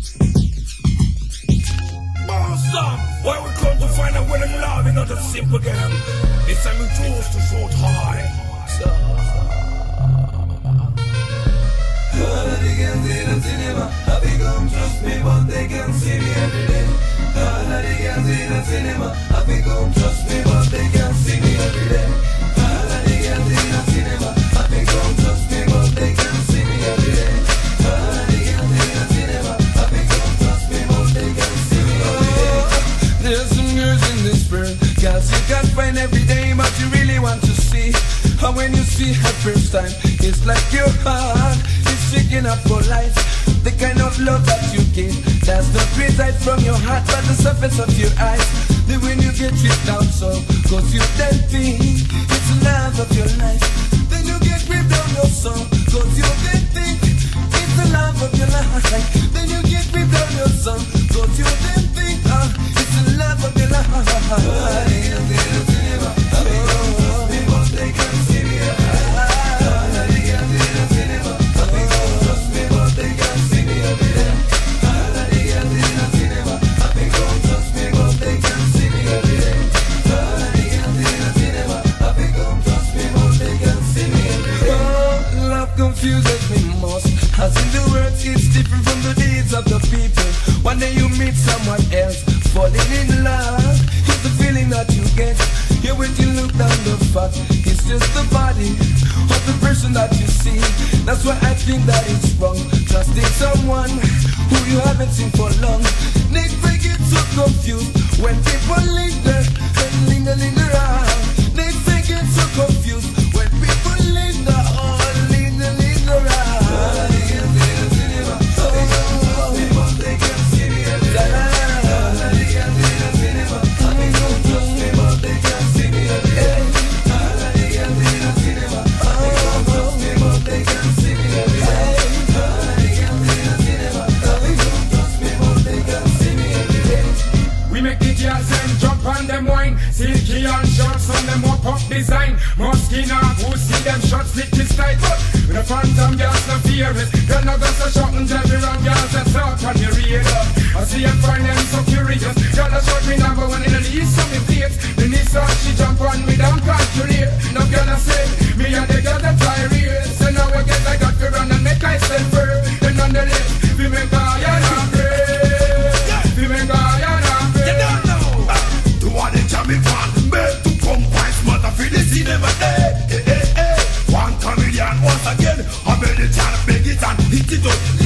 Why we come to find out where them love is not a simple game. It's time we choose to shoot high. They can see the cinema, I become trust me, but they can see me every day. They can see the cinema, I become trust me, but they can see me every day. They can see the cinema, I become trust me, but they can see me every day. They can see the cinema, I become trust me, but they can see me every day. There's some girls in this world, girls you can't find every day, but you really want to see. And when you see her first time, it's like your heart is shaking up for life. The kind of love that you give does not reside from your heart, but the surface of your eyes. The way you get tripped out so, cause you then think it's the love of your life. Then you get gripped down your soul, cause you then think it's the love of your life. Then you get gripped down your soul, cause you then think it's the love of your life. They can see me. They can see the cinema. They don't trust me, but they can see me every day. They can see the cinema. They don't trust me, but they can see me every day. They can see the cinema. They don't trust me, but they can see me every day. Oh, love confuses me most. As in the words, it's different from the deeds of the people. One day you meet someone else, falling in love. It's the feeling that you get. Yeah, when you look down the fact, it's just the body of the person that you see. That's why I think that it's wrong, trusting someone who you haven't seen for long. They get so confused when people linger and linger around. They get so confused when people linger on, linger around. They can see the cinema, they don't trust me, but they can see me every day. They can see the cinema, they don't trust me, but they can see me every day. They can see the cinema, they don't trust me, but they can see me every day. They can see the cinema, they don't trust me, but they can see me every day. We make the girls them jump on them wine. Silky and shorts on them up design. Moschino, who see them shots lick this tight. But the phantom girls no fearless. Girl no guts are shot and judge around girls that talk on the radar. I see them find them so curious. Girl a shot me number one in the least of me plates. The Nissan she jump on me down calculate. No girl a say me and the girl that fly real. So now I get like that to run and make I stand firm. Then nonetheless we make iron and break. We make iron and break. You don't know. To what the Jamaican made to come quite smart for the cinema day. One comedian once again. I made the chant, beg it and hit it up.